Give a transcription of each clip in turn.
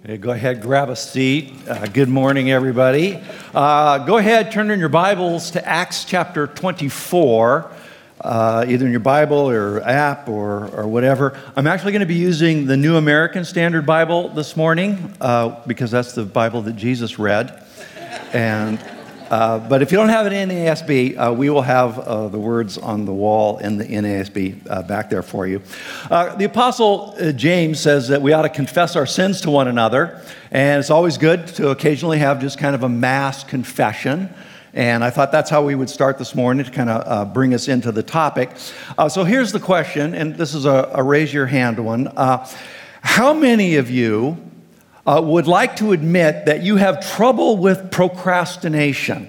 Hey, go ahead, grab a seat. Good morning, everybody. Go ahead, turn in your Bibles to Acts chapter 24, either in your Bible or app or whatever. I'm actually going to be using the New American Standard Bible this morning because that's the Bible that Jesus read. But if you don't have an NASB, we will have the words on the wall in the NASB back there for you. The Apostle James says that we ought to confess our sins to one another, and it's always good to occasionally have just kind of a mass confession. And I thought that's how we would start this morning to kind of bring us into the topic. So here's the question, and this is a raise your hand one. How many of you would like to admit that you have trouble with procrastination?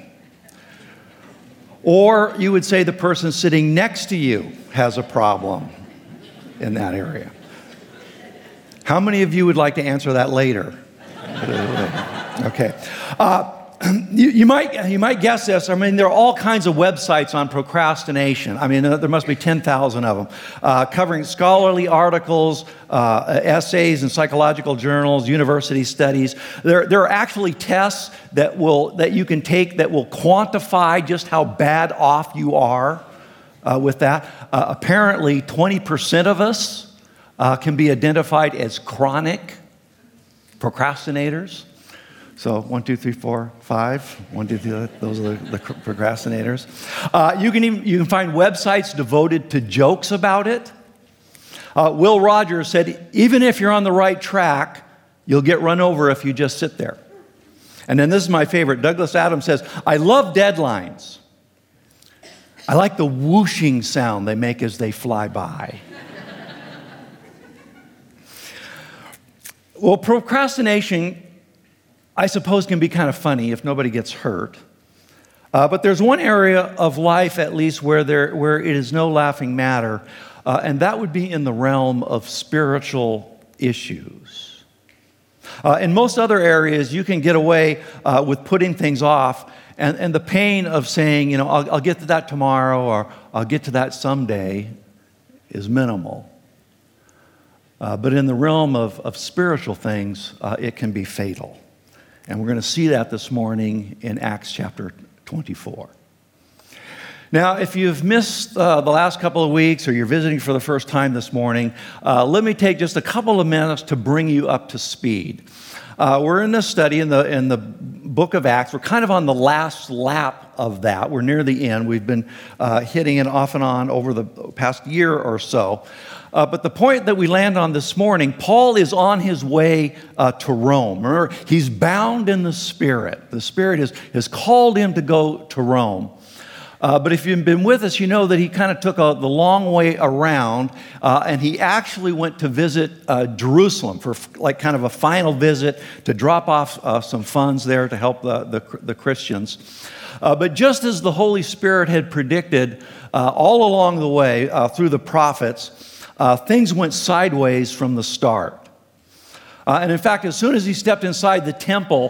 Or you would say the person sitting next to you has a problem in that area. How many of you would like to answer that later? Okay. You might guess this. I mean, there are all kinds of websites on procrastination. I mean, there must be 10,000 of them, covering scholarly articles, essays in psychological journals, university studies. There are actually tests that you can take that will quantify just how bad off you are with that. Apparently, 20% of us can be identified as chronic procrastinators. So 1, 2, 3, 4, 5. 1, 2, 3, those are the procrastinators. You can find websites devoted to jokes about it. Will Rogers said, even if you're on the right track, you'll get run over if you just sit there. And then this is my favorite. Douglas Adams says, I love deadlines. I like the whooshing sound they make as they fly by. Well, procrastination, I suppose, can be kind of funny if nobody gets hurt. But there's one area of life, at least, where it is no laughing matter, and that would be in the realm of spiritual issues. In most other areas, you can get away with putting things off, and the pain of saying, I'll get to that tomorrow, or I'll get to that someday, is minimal. But in the realm of spiritual things, it can be fatal. And we're going to see that this morning in Acts chapter 24. Now, if you've missed the last couple of weeks or you're visiting for the first time this morning, let me take just a couple of minutes to bring you up to speed. We're in this study in the book of Acts. We're kind of on the last lap of that. We're near the end. We've been hitting it off and on over the past year or so. But the point that we land on this morning, Paul is on his way to Rome. Remember, he's bound in the Spirit. The Spirit has called him to go to Rome. But if you've been with us, you know that he kind of took the long way around, and he actually went to visit Jerusalem for like kind of a final visit to drop off some funds there to help the Christians. But just as the Holy Spirit had predicted all along the way through the prophets, things went sideways from the start. And in fact, as soon as he stepped inside the temple,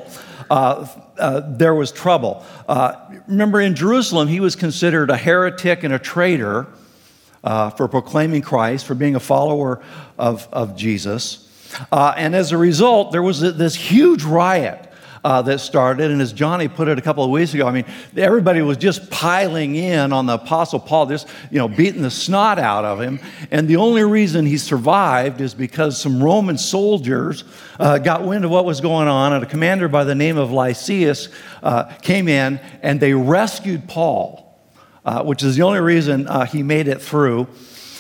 there was trouble. Remember, in Jerusalem, he was considered a heretic and a traitor for proclaiming Christ, for being a follower of Jesus. And as a result, there was this huge riot that started. And as Johnny put it a couple of weeks ago, I mean, everybody was just piling in on the Apostle Paul, just, beating the snot out of him. And the only reason he survived is because some Roman soldiers got wind of what was going on, and a commander by the name of Lysias came in, and they rescued Paul, which is the only reason he made it through.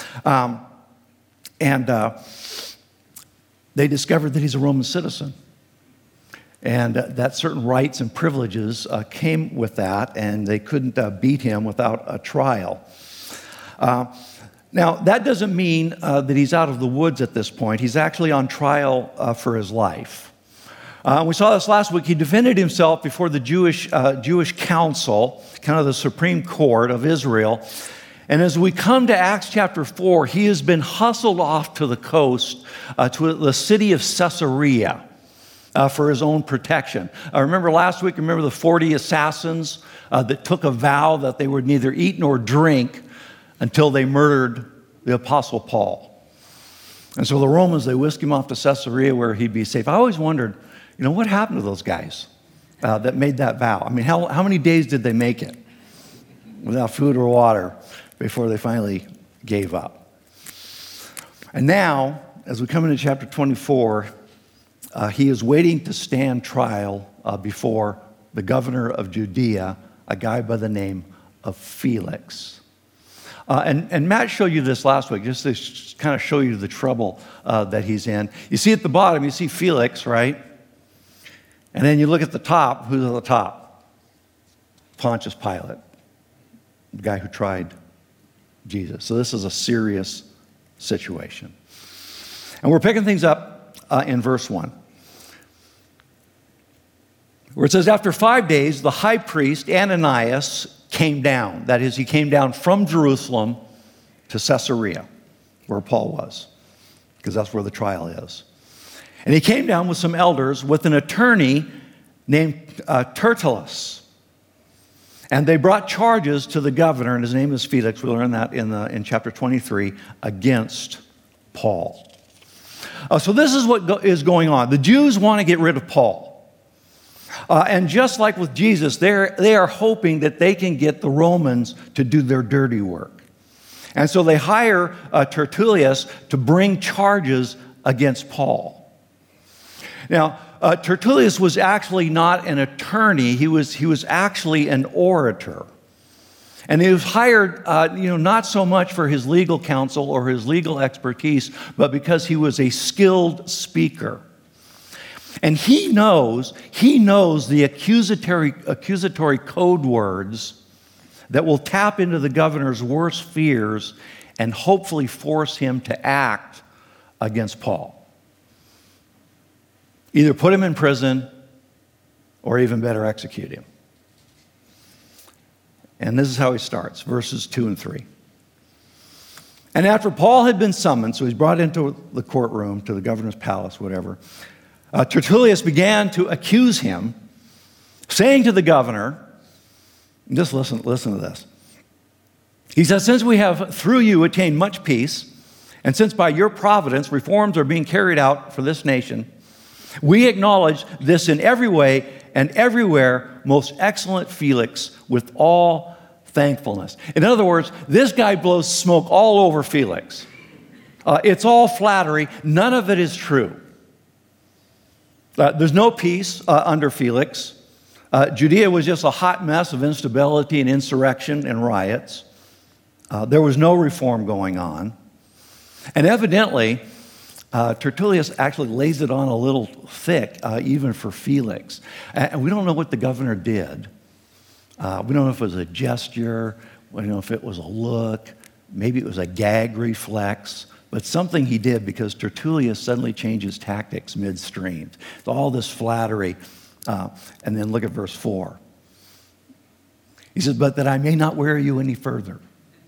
And they discovered that he's a Roman citizen. And that certain rights and privileges came with that, and they couldn't beat him without a trial. Now, that doesn't mean that he's out of the woods at this point. He's actually on trial for his life. We saw this last week. He defended himself before the Jewish council, kind of the Supreme Court of Israel. And as we come to Acts chapter 4, he has been hustled off to the coast, to the city of Caesarea, for his own protection. Remember last week, the 40 assassins that took a vow that they would neither eat nor drink until they murdered the Apostle Paul. And so the Romans, they whisked him off to Caesarea where he'd be safe. I always wondered, what happened to those guys that made that vow? I mean, how many days did they make it without food or water before they finally gave up? And now, as we come into chapter 24, he is waiting to stand trial before the governor of Judea, a guy by the name of Felix. And Matt showed you this last week, just to kind of show you the trouble that he's in. You see at the bottom, you see Felix, right? And then you look at the top. Who's at the top? Pontius Pilate, the guy who tried Jesus. So this is a serious situation. And we're picking things up in verse 1, where it says, after 5 days, the high priest Ananias came down. That is, he came down from Jerusalem to Caesarea, where Paul was, because that's where the trial is. And he came down with some elders, with an attorney named Tertullus. And they brought charges to the governor, and his name is Felix. We learn that in chapter 23, against Paul. So this is what is going on. The Jews want to get rid of Paul. And just like with Jesus, they are hoping that they can get the Romans to do their dirty work. And so they hire Tertullus to bring charges against Paul. Now, Tertullus was actually not an attorney. He was actually an orator. And he was hired, not so much for his legal counsel or his legal expertise, but because he was a skilled speaker. And he knows the accusatory code words that will tap into the governor's worst fears and hopefully force him to act against Paul. Either put him in prison or even better, execute him. And this is how he starts, verses 2 and 3. And after Paul had been summoned, so he's brought into the courtroom, to the governor's palace, whatever, Tertullus began to accuse him, saying to the governor, just listen to this. He says, since we have through you attained much peace, and since by your providence reforms are being carried out for this nation, we acknowledge this in every way and everywhere, most excellent Felix, with all thankfulness. In other words, this guy blows smoke all over Felix. It's all flattery. None of it is true. There's no peace under Felix. Judea was just a hot mess of instability and insurrection and riots. There was no reform going on. And evidently, Tertullus actually lays it on a little thick, even for Felix. And we don't know what the governor did. We don't know if it was a gesture, we don't know if it was a look, maybe it was a gag reflex, but something he did, because Tertullus suddenly changes tactics midstream. So all this flattery. And then look at verse 4. He says, but that I may not weary you any further.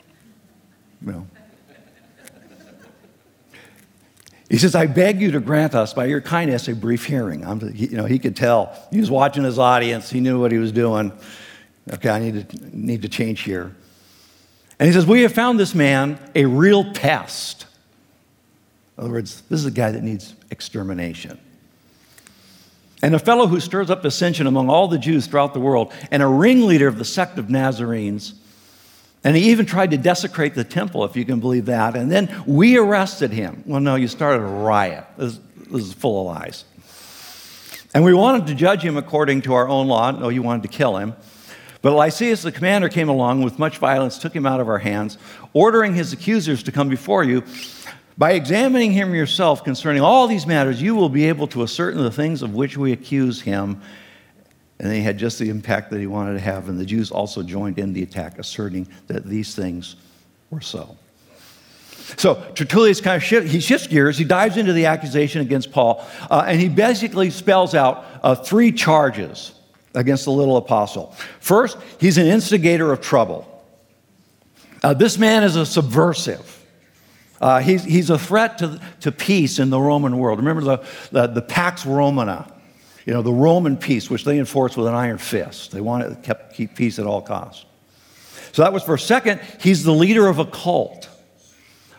He says, I beg you to grant us by your kindness a brief hearing. He could tell. He was watching his audience. He knew what he was doing. Okay, I need to change here. And he says, we have found this man a real pest. In other words, this is a guy that needs extermination. And a fellow who stirs up dissension among all the Jews throughout the world, and a ringleader of the sect of Nazarenes. And he even tried to desecrate the temple, if you can believe that. And then we arrested him. Well, no, you started a riot. This is full of lies. And we wanted to judge him according to our own law. No, you wanted to kill him. But Lysias, the commander, came along with much violence, took him out of our hands, ordering his accusers to come before you. By examining him yourself concerning all these matters, you will be able to ascertain the things of which we accuse him. And he had just the impact that he wanted to have. And the Jews also joined in the attack, asserting that these things were so. So Tertullus kind of shifts gears. He dives into the accusation against Paul. And he basically spells out 3 charges against the little apostle. First, he's an instigator of trouble. This man is a subversive. He's a threat to peace in the Roman world. Remember the Pax Romana, the Roman peace, which they enforced with an iron fist. They wanted to keep peace at all costs. So that was first. Second, he's the leader of a cult.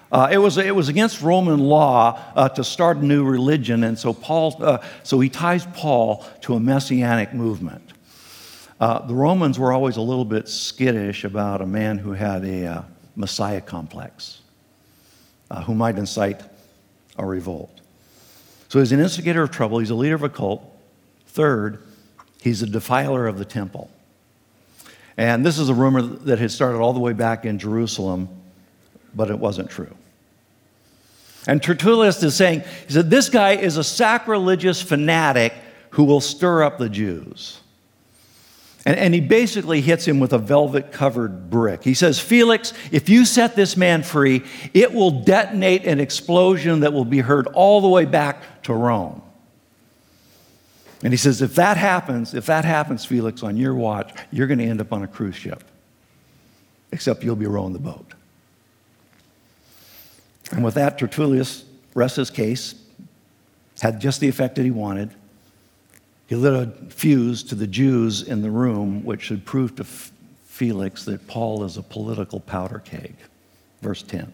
It was against Roman law to start a new religion, and so he ties Paul to a messianic movement. The Romans were always a little bit skittish about a man who had a Messiah complex, who might incite a revolt. So he's an instigator of trouble. He's a leader of a cult. Third, he's a defiler of the temple. And this is a rumor that had started all the way back in Jerusalem, but it wasn't true. And Tertullus is saying, he said, this guy is a sacrilegious fanatic who will stir up the Jews. And he basically hits him with a velvet-covered brick. He says, Felix, if you set this man free, it will detonate an explosion that will be heard all the way back to Rome. And he says, if that happens, Felix, on your watch, you're going to end up on a cruise ship. Except you'll be rowing the boat. And with that, Tertullus rests his case, had just the effect that he wanted. He lit a fuse to the Jews in the room, which should prove to Felix that Paul is a political powder keg. Verse 10.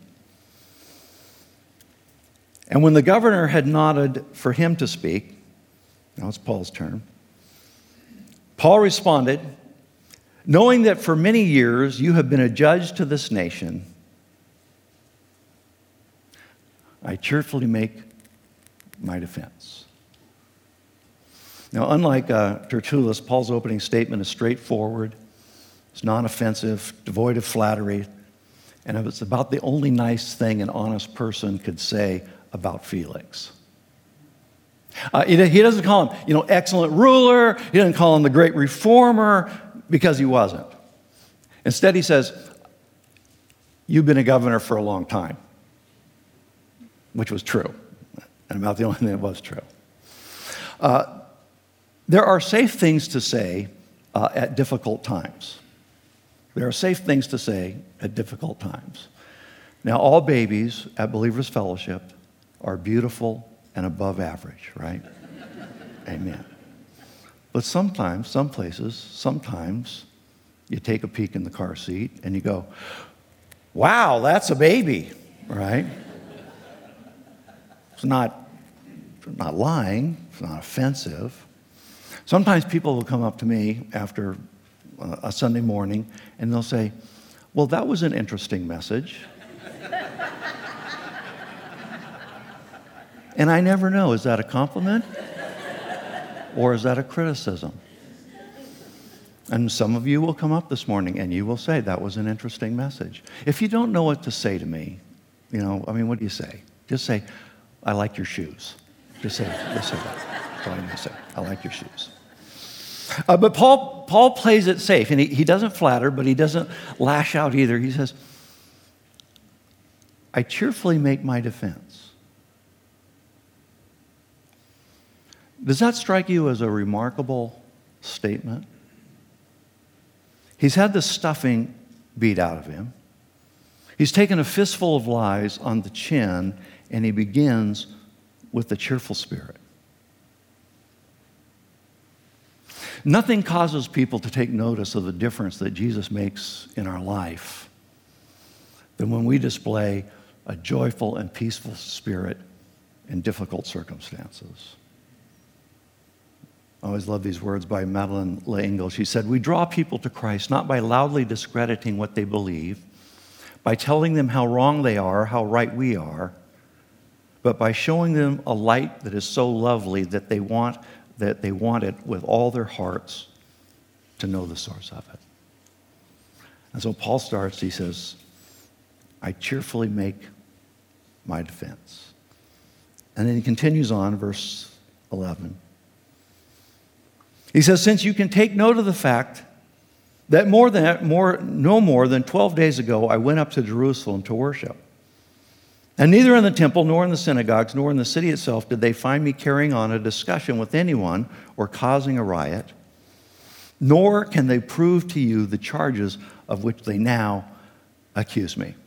And when the governor had nodded for him to speak, now it's Paul's turn, Paul responded, knowing that for many years you have been a judge to this nation, I cheerfully make my defense. Now, unlike Tertullus, Paul's opening statement is straightforward, it's non-offensive, devoid of flattery, and it's about the only nice thing an honest person could say about Felix. He doesn't call him, excellent ruler. He doesn't call him the great reformer, because he wasn't. Instead, he says, you've been a governor for a long time, which was true, and about the only thing that was true. There are safe things to say at difficult times. There are safe things to say at difficult times. Now, all babies at Believers Fellowship are beautiful and above average, right? Amen. But sometimes, some places, sometimes you take a peek in the car seat and you go, wow, that's a baby, right? It's not lying, it's not offensive. Sometimes people will come up to me after a Sunday morning and they'll say, well, that was an interesting message. And I never know, is that a compliment or is that a criticism? And some of you will come up this morning and you will say, that was an interesting message. If you don't know what to say to me, what do you say? Just say, I like your shoes. Just say that. That's all I need to say. I like your shoes. But Paul plays it safe, and he doesn't flatter, but he doesn't lash out either. He says, I cheerfully make my defense. Does that strike you as a remarkable statement? He's had the stuffing beat out of him. He's taken a fistful of lies on the chin, and he begins with a cheerful spirit. Nothing causes people to take notice of the difference that Jesus makes in our life than when we display a joyful and peaceful spirit in difficult circumstances. I always love these words by Madeleine L'Engle. She said, we draw people to Christ not by loudly discrediting what they believe, by telling them how wrong they are, how right we are, but by showing them a light that is so lovely that they want it with all their hearts to know the source of it. And so Paul starts, he says, I cheerfully make my defense. And then he continues on, verse 11. He says, since you can take note of the fact that no more than 12 days ago I went up to Jerusalem to worship. And neither in the temple, nor in the synagogues, nor in the city itself did they find me carrying on a discussion with anyone or causing a riot, nor can they prove to you the charges of which they now accuse me.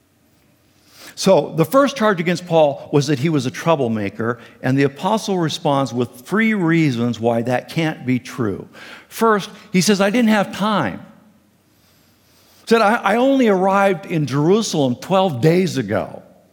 So the first charge against Paul was that he was a troublemaker, and the apostle responds with 3 reasons why that can't be true. First, he says, I didn't have time. He said, I only arrived in Jerusalem 12 days ago.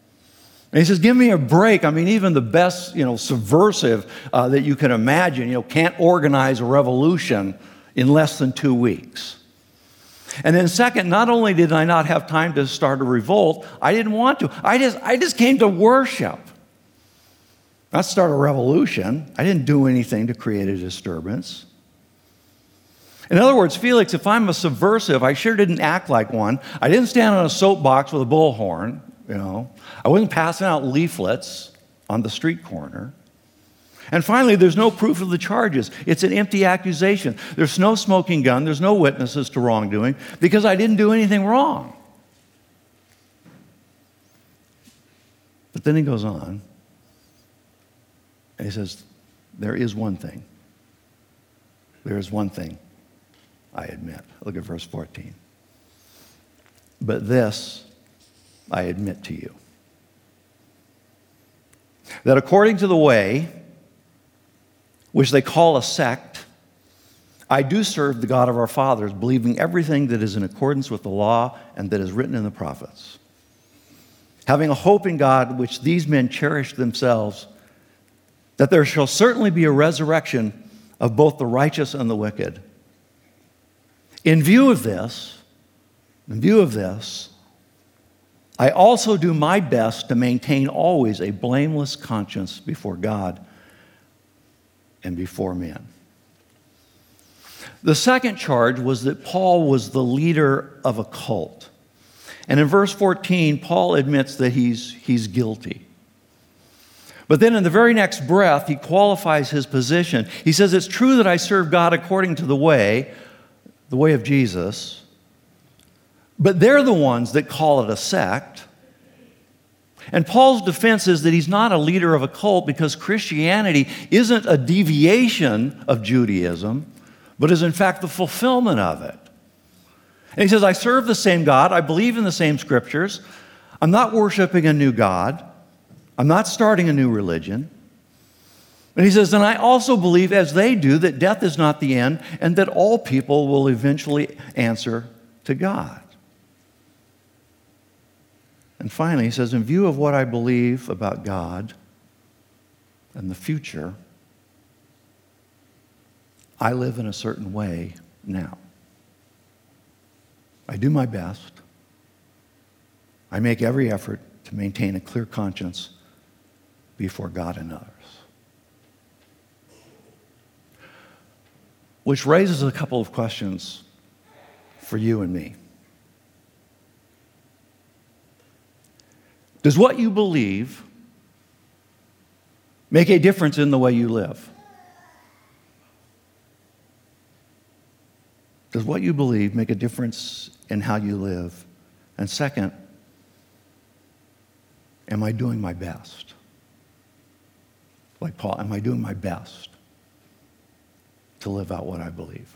And he says, give me a break. I mean, even the best, subversive that you can imagine, can't organize a revolution in less than 2 weeks. And then second, not only did I not have time to start a revolt, I didn't want to. I just came to worship. Not start a revolution. I didn't do anything to create a disturbance. In other words, Felix, if I'm a subversive, I sure didn't act like one. I didn't stand on a soapbox with a bullhorn, I wasn't passing out leaflets on the street corner. And finally, there's no proof of the charges. It's an empty accusation. There's no smoking gun. There's no witnesses to wrongdoing because I didn't do anything wrong. But then he goes on, and he says, there is one thing. There is one thing I admit. Look at verse 14. But this I admit to you, that according to the way which they call a sect, I do serve the God of our fathers, believing everything that is in accordance with the law and that is written in the prophets, having a hope in God which these men cherish themselves, that there shall certainly be a resurrection of both the righteous and the wicked. In view of this, I also do my best to maintain always a blameless conscience before God and before men. The second charge was that Paul was the leader of a cult. And in verse 14, Paul admits that he's guilty. But then in the very next breath, he qualifies his position. He says, it's true that I serve God according to the way of Jesus, but they're the ones that call it a sect. And Paul's defense is that he's not a leader of a cult because Christianity isn't a deviation of Judaism, but is in fact the fulfillment of it. And he says, I serve the same God. I believe in the same scriptures. I'm not worshiping a new God. I'm not starting a new religion. And he says, and I also believe, as they do, that death is not the end and that all people will eventually answer to God. And finally, he says, in view of what I believe about God and the future, I live in a certain way now. I do my best. I make every effort to maintain a clear conscience before God and others. Which raises a couple of questions for you and me. Does what you believe make a difference in the way you live? Does what you believe make a difference in how you live? And second, am I doing my best? Like Paul, am I doing my best to live out what I believe?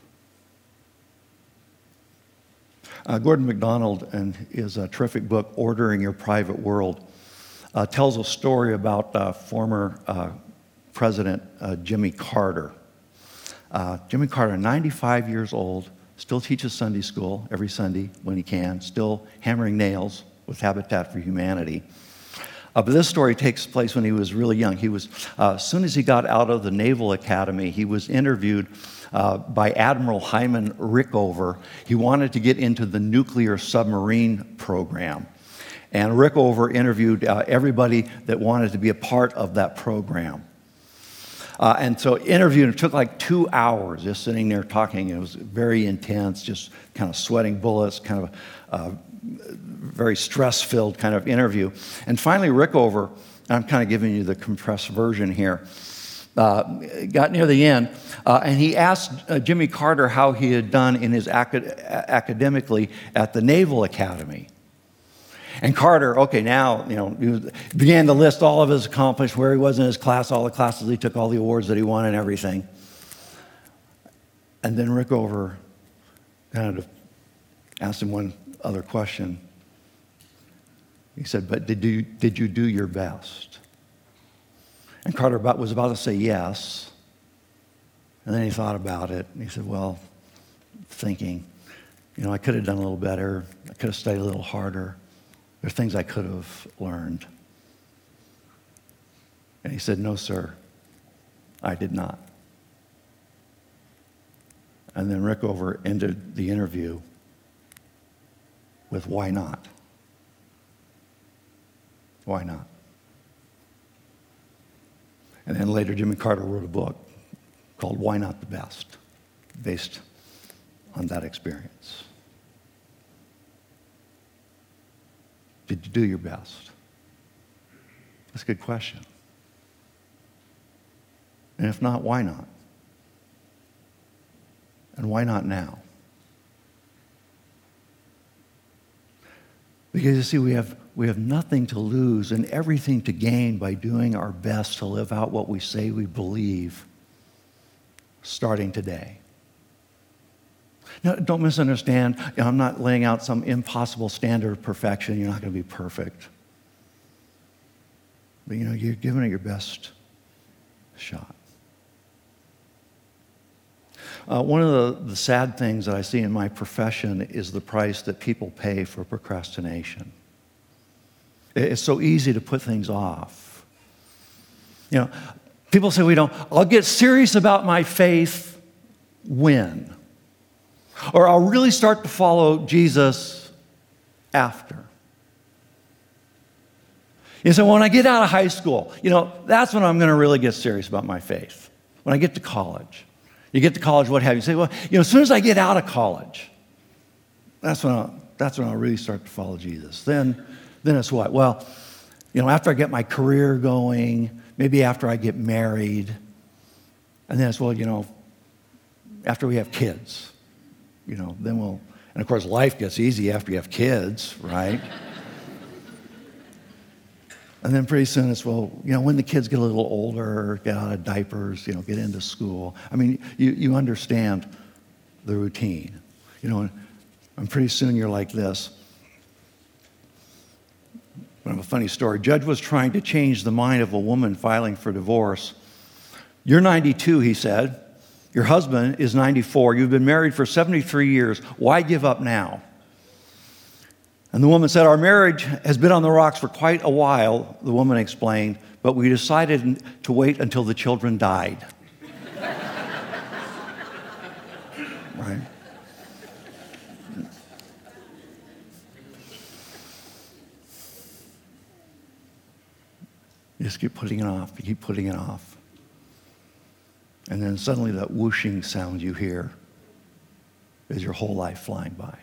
Gordon MacDonald, in his terrific book, Ordering Your Private World, tells a story about former President Jimmy Carter. Jimmy Carter, 95 years old, still teaches Sunday school every Sunday when he can, still hammering nails with Habitat for Humanity. But this story takes place when he was really young. He was, as soon as he got out of the Naval Academy, he was interviewed by Admiral Hyman Rickover. He wanted to get into the nuclear submarine program. And Rickover interviewed everybody that wanted to be a part of that program. And so interviewed, it took like 2 hours just sitting there talking. It was very intense, just kind of sweating bullets, kind of very stress-filled kind of interview. And finally, Rickover, I'm kind of giving you the compressed version here, got near the end, and he asked Jimmy Carter how he had done in his academically at the Naval Academy. And Carter, okay, now, he began to list all of his accomplishments, where he was in his class, all the classes he took, all the awards that he won and everything. And then Rickover kind of asked him one other question. He said, but did you do your best? And Carter was about to say yes. And then he thought about it, and he said, well, thinking, I could have done a little better. I could have studied a little harder. There are things I could have learned. And he said, "No, sir, I did not." And then Rickover ended the interview with, "Why not? Why not?" And then later, Jimmy Carter wrote a book called "Why Not the Best?" based on that experience. Did you do your best? That's a good question. And if not, why not? And why not now? Because you see, we have nothing to lose and everything to gain by doing our best to live out what we say we believe starting today. Now, don't misunderstand. I'm not laying out some impossible standard of perfection. You're not going to be perfect. But, you're giving it your best shot. One of the sad things that I see in my profession is the price that people pay for procrastination. It's so easy to put things off. People say, I'll get serious about my faith when? Or I'll really start to follow Jesus after. You say, when I get out of high school, that's when I'm going to really get serious about my faith. When I get to college. You get to college, what have you. You say, well, as soon as I get out of college, that's when I'll really start to follow Jesus. Then it's what? Well, after I get my career going, maybe after I get married, and then it's, well, after we have kids, then we'll, and of course life gets easy after you have kids, right? And then pretty soon it's, well, when the kids get a little older, get out of diapers, get into school. I mean, you understand the routine, and pretty soon you're like this. I have a funny story. Judge was trying to change the mind of a woman filing for divorce. You're 92, he said. Your husband is 94. You've been married for 73 years. Why give up now? And the woman said, our marriage has been on the rocks for quite a while, the woman explained, but we decided to wait until the children died. Right? You just keep putting it off. You keep putting it off. And then suddenly that whooshing sound you hear is your whole life flying by.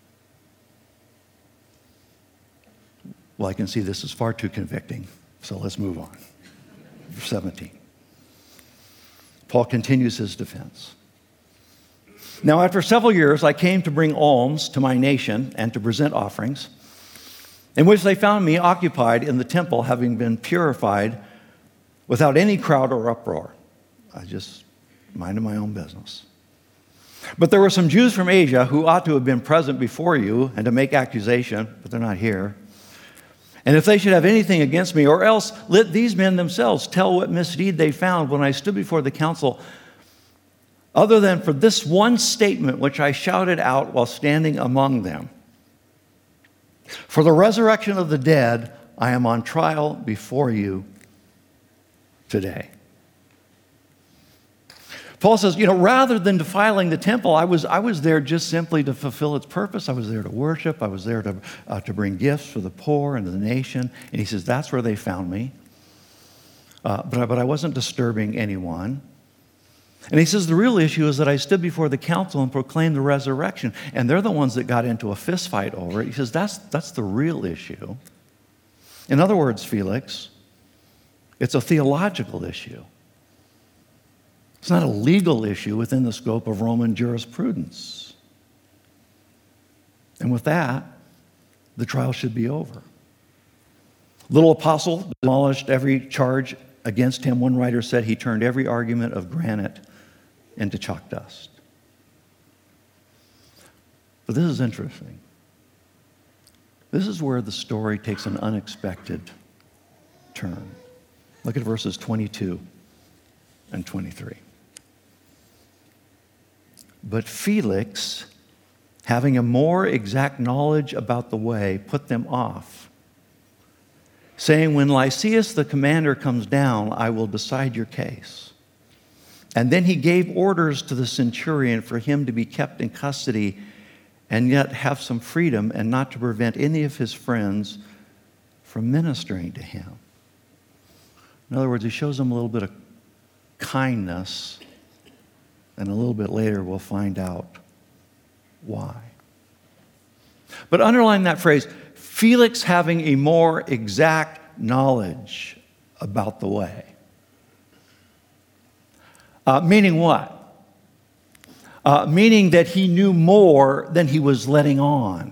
Well, I can see this is far too convicting, so let's move on. Verse 17. Paul continues his defense. Now, after several years, I came to bring alms to my nation and to present offerings, in which they found me occupied in the temple, having been purified without any crowd or uproar. I just minded my own business. But there were some Jews from Asia who ought to have been present before you and to make accusation, but they're not here. And if they should have anything against me, or else let these men themselves tell what misdeed they found when I stood before the council, other than for this one statement which I shouted out while standing among them. For the resurrection of the dead, I am on trial before you today. Paul says, rather than defiling the temple, I was there just simply to fulfill its purpose. I was there to worship. I was there to bring gifts for the poor and the nation. And he says, that's where they found me. But I wasn't disturbing anyone. And he says, the real issue is that I stood before the council and proclaimed the resurrection. And they're the ones that got into a fist fight over it. He says, that's the real issue. In other words, Felix, it's a theological issue. It's not a legal issue within the scope of Roman jurisprudence. And with that, the trial should be over. Little apostle demolished every charge against him. One writer said he turned every argument of granite into chalk dust. But this is interesting. This is where the story takes an unexpected turn. Look at verses 22 and 23. But Felix, having a more exact knowledge about the way, put them off, saying, when Lysias the commander comes down, I will decide your case. And then he gave orders to the centurion for him to be kept in custody and yet have some freedom and not to prevent any of his friends from ministering to him. In other words, he shows them a little bit of kindness, and a little bit later we'll find out why. But underline that phrase, Felix having a more exact knowledge about the way. Meaning what? Meaning that he knew more than he was letting on.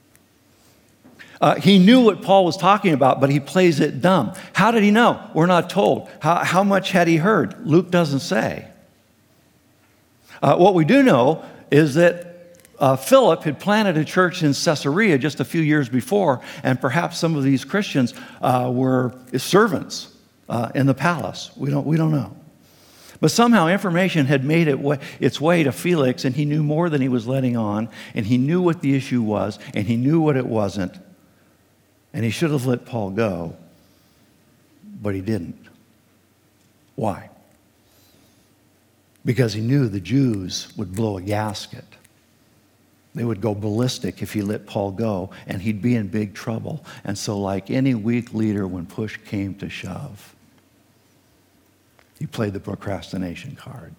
He knew what Paul was talking about, but he plays it dumb. How did he know? We're not told. How much had he heard? Luke doesn't say. What we do know is that Philip had planted a church in Caesarea just a few years before, and perhaps some of these Christians were servants in the palace. We don't know. But somehow information had made its way to Felix, and he knew more than he was letting on, and he knew what the issue was, and he knew what it wasn't, and he should have let Paul go, but he didn't. Why? Because he knew the Jews would blow a gasket. They would go ballistic if he let Paul go, and he'd be in big trouble. And so, like any weak leader, when push came to shove, he played the procrastination card.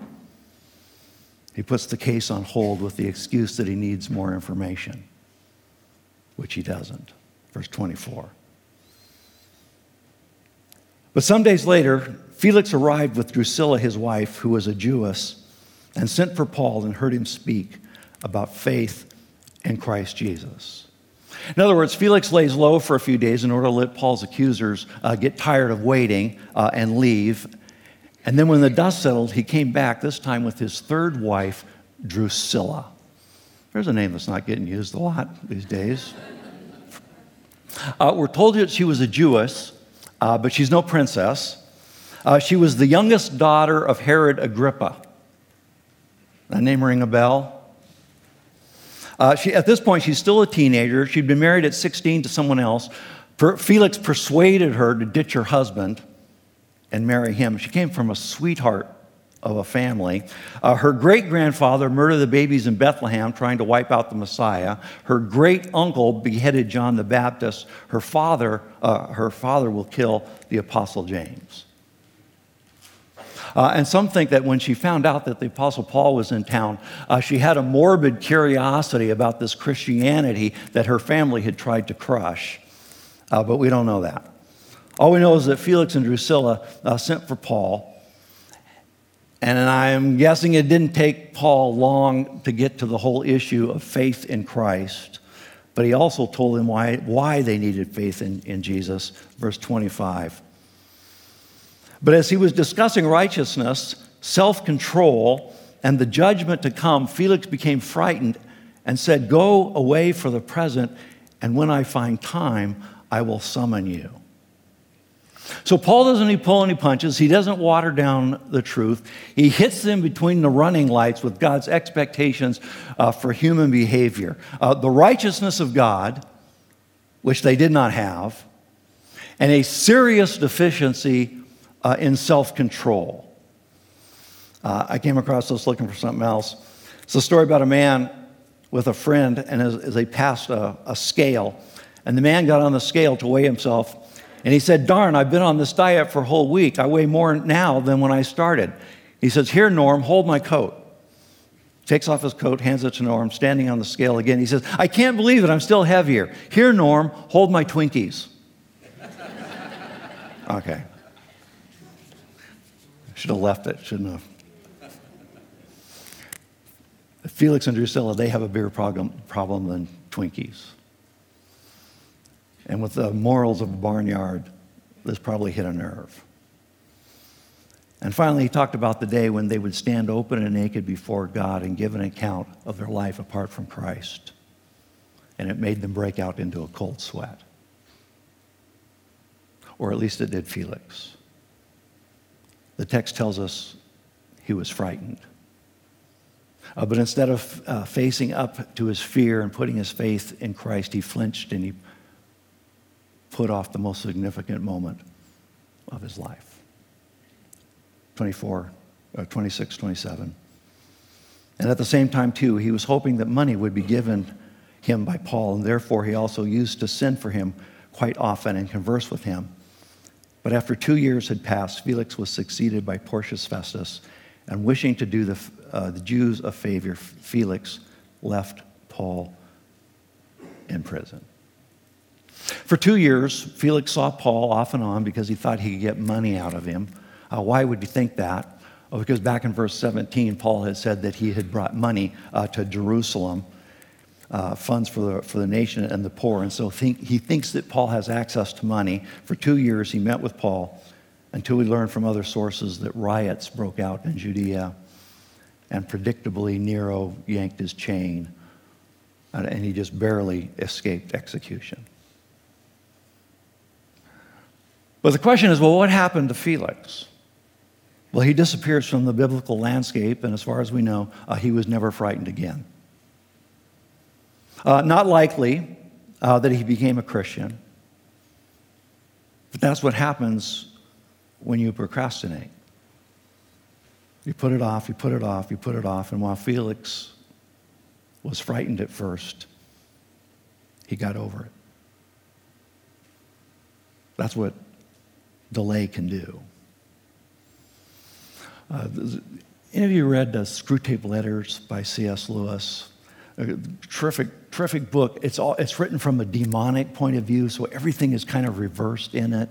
He puts the case on hold with the excuse that he needs more information, which he doesn't. Verse 24. But some days later, Felix arrived with Drusilla, his wife, who was a Jewess, and sent for Paul and heard him speak about faith in Christ Jesus. In other words, Felix lays low for a few days in order to let Paul's accusers get tired of waiting and leave. And then when the dust settled, he came back, this time with his third wife, Drusilla. There's a name that's not getting used a lot these days. We're told that she was a Jewess, but she's no princess. She was the youngest daughter of Herod Agrippa. That name ring a bell? At this point, she's still a teenager. She'd been married at 16 to someone else. Felix persuaded her to ditch her husband and marry him. She came from a sweetheart of a family. Her great-grandfather murdered the babies in Bethlehem trying to wipe out the Messiah. Her great-uncle beheaded John the Baptist. Her father will kill the Apostle James. And some think that when she found out that the Apostle Paul was in town, she had a morbid curiosity about this Christianity that her family had tried to crush. But we don't know that. All we know is that Felix and Drusilla sent for Paul. And I'm guessing it didn't take Paul long to get to the whole issue of faith in Christ. But he also told them why they needed faith in Jesus. Verse 25. But as he was discussing righteousness, self-control, and the judgment to come, Felix became frightened and said, "Go away for the present, and when I find time, I will summon you." So Paul doesn't pull any punches. He doesn't water down the truth. He hits them between the running lights with God's expectations for human behavior. The righteousness of God, which they did not have, and a serious deficiency in self-control. I came across this looking for something else. It's a story about a man with a friend, and as they passed a scale, and the man got on the scale to weigh himself, and he said, "Darn, I've been on this diet for a whole week. I weigh more now than when I started." He says, "Here, Norm, hold my coat." Takes off his coat, hands it to Norm, standing on the scale again. He says, "I can't believe it, I'm still heavier. Here, Norm, hold my Twinkies." Okay. Should have left it, shouldn't have. Felix and Drusilla, they have a bigger problem than Twinkies. And with the morals of a barnyard, this probably hit a nerve. And finally, he talked about the day when they would stand open and naked before God and give an account of their life apart from Christ. And it made them break out into a cold sweat. Or at least it did Felix. The text tells us he was frightened. But instead of facing up to his fear and putting his faith in Christ, he flinched and he put off the most significant moment of his life. 26, 27. And at the same time, too, he was hoping that money would be given him by Paul, and therefore he also used to send for him quite often and converse with him. But after 2 years had passed, Felix was succeeded by Porcius Festus, and wishing to do the Jews a favor, Felix left Paul in prison. For 2 years, Felix saw Paul off and on because he thought he could get money out of him. Why would you think that? Well, because back in verse 17, Paul had said that he had brought money to Jerusalem, funds for the nation and the poor. And so he thinks that Paul has access to money. For 2 years, he met with Paul until we learned from other sources that riots broke out in Judea. And predictably, Nero yanked his chain, and he just barely escaped execution. But the question is, well, what happened to Felix? Well, he disappears from the biblical landscape, and as far as we know, he was never frightened again. Not likely that he became a Christian, but that's what happens when you procrastinate. You put it off, you put it off, you put it off, and while Felix was frightened at first, he got over it. That's what delay can do. Any of you read Screwtape Letters by C.S. Lewis? A terrific book. It's written from a demonic point of view, so everything is kind of reversed in it.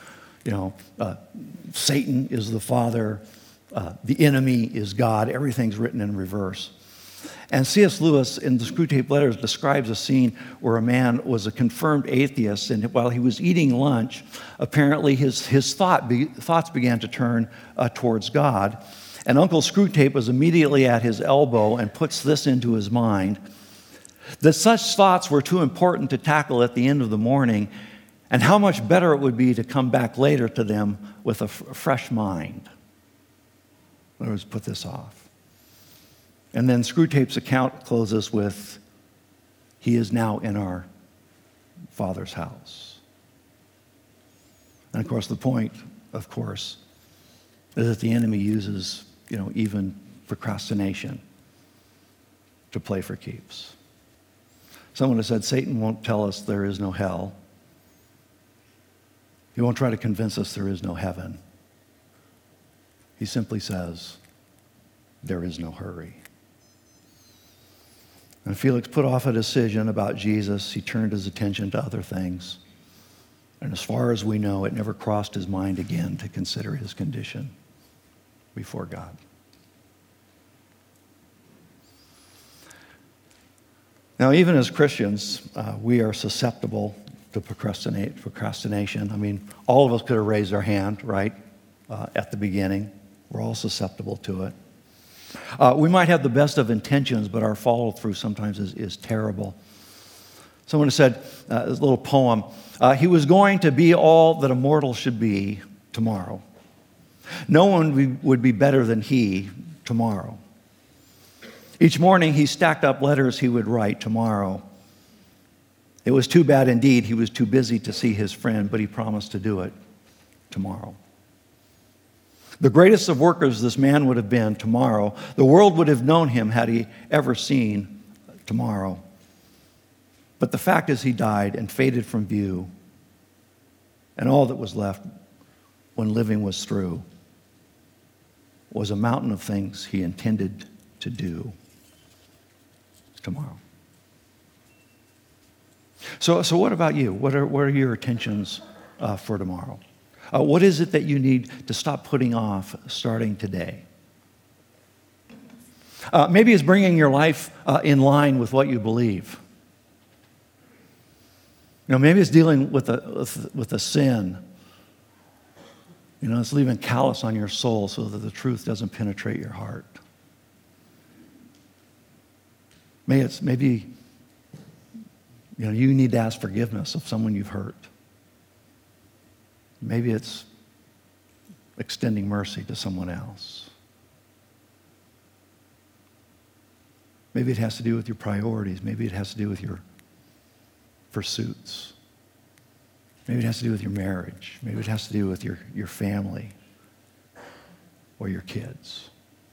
Satan is the father, the enemy is God. Everything's written in reverse. And C.S. Lewis, in the Screwtape Letters, describes a scene where a man was a confirmed atheist, and while he was eating lunch, apparently his thoughts began to turn towards God. And Uncle Screwtape was immediately at his elbow and puts this into his mind, that such thoughts were too important to tackle at the end of the morning, and how much better it would be to come back later to them with a fresh mind. In other words, put this off. And then Screwtape's account closes with, he is now in our Father's house. And of course, the point, of course, is that the enemy uses, even procrastination to play for keeps. Someone has said, Satan won't tell us there is no hell. He won't try to convince us there is no heaven. He simply says, there is no hurry. And Felix put off a decision about Jesus. He turned his attention to other things. And as far as we know, it never crossed his mind again to consider his condition before God. Now, even as Christians, we are susceptible to procrastination. I mean, all of us could have raised our hand, right, at the beginning. We're all susceptible to it. We might have the best of intentions, but our follow-through sometimes is terrible. Someone said, this little poem, he was going to be all that a mortal should be tomorrow. No one would be better than he tomorrow. Each morning he stacked up letters he would write tomorrow. It was too bad indeed he was too busy to see his friend, but he promised to do it tomorrow. The greatest of workers this man would have been tomorrow. The world would have known him had he ever seen tomorrow. But the fact is he died and faded from view, and all that was left when living was through was a mountain of things he intended to do tomorrow. So what about you? What are your intentions for tomorrow? What is it that you need to stop putting off starting today? Maybe it's bringing your life in line with what you believe. Maybe it's dealing with a sin. It's leaving callous on your soul so that the truth doesn't penetrate your heart. Maybe you need to ask forgiveness of someone you've hurt. Maybe it's extending mercy to someone else. Maybe it has to do with your priorities. Maybe it has to do with your pursuits. Maybe it has to do with your marriage. Maybe it has to do with your family or your kids.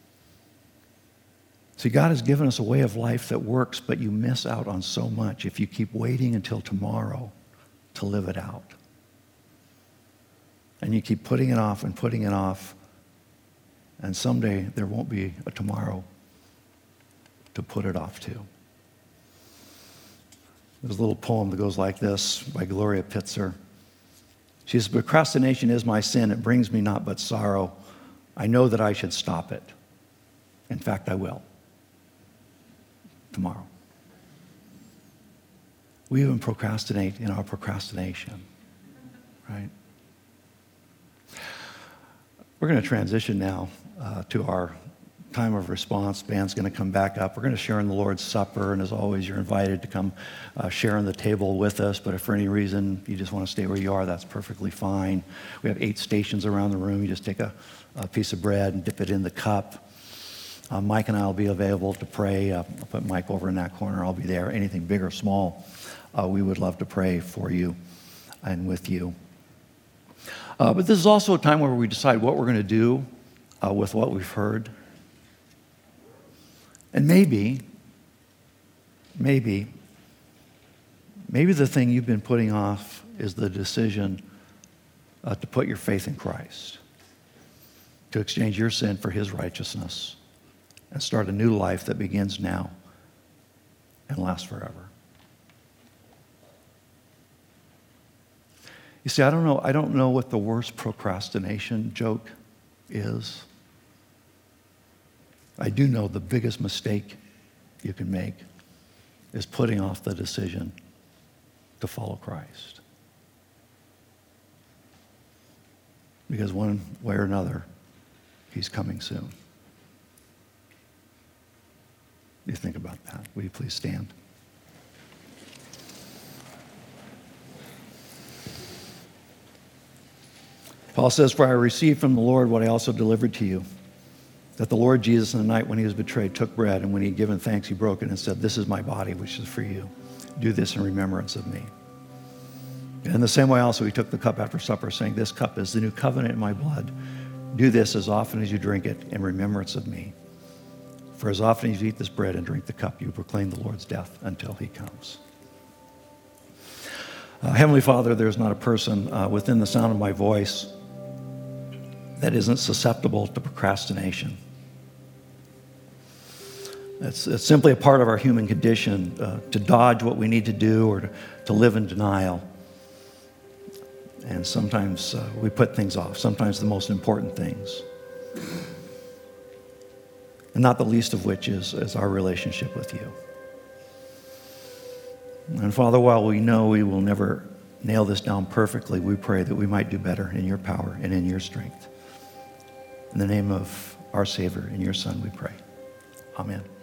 See, God has given us a way of life that works, but you miss out on so much if you keep waiting until tomorrow to live it out. And you keep putting it off and putting it off, and someday there won't be a tomorrow to put it off to. There's a little poem that goes like this by Gloria Pitzer. She says, procrastination is my sin. It brings me naught but sorrow. I know that I should stop it. In fact, I will. Tomorrow. We even procrastinate in our procrastination, right? We're going to transition now to our time of response. Band's going to come back up. We're going to share in the Lord's Supper, and as always, you're invited to come share on the table with us, but if for any reason you just want to stay where you are, that's perfectly fine. We have 8 stations around the room. You just take a piece of bread and dip it in the cup. Mike and I will be available to pray. I'll put Mike over in that corner. I'll be there. Anything big or small, we would love to pray for you and with you. But this is also a time where we decide what we're going to do with what we've heard. And maybe the thing you've been putting off is the decision to put your faith in Christ, to exchange your sin for his righteousness, and start a new life that begins now and lasts forever. You see, I don't know what the worst procrastination joke is. I do know the biggest mistake you can make is putting off the decision to follow Christ. Because one way or another, he's coming soon. You think about that. Will you please stand? Paul says, "For I received from the Lord what I also delivered to you, that the Lord Jesus, in the night when he was betrayed, took bread, and when he had given thanks, he broke it and said, 'This is my body, which is for you. Do this in remembrance of me.' And in the same way also he took the cup after supper, saying, 'This cup is the new covenant in my blood. Do this as often as you drink it in remembrance of me. For as often as you eat this bread and drink the cup, you proclaim the Lord's death until he comes.'" Heavenly Father, there's not a person within the sound of my voice that isn't susceptible to procrastination. It's simply a part of our human condition to dodge what we need to do or to live in denial. And sometimes we put things off, sometimes the most important things. And not the least of which is our relationship with you. And Father, while we know we will never nail this down perfectly, we pray that we might do better in your power and in your strength. In the name of our Savior and your Son, we pray. Amen.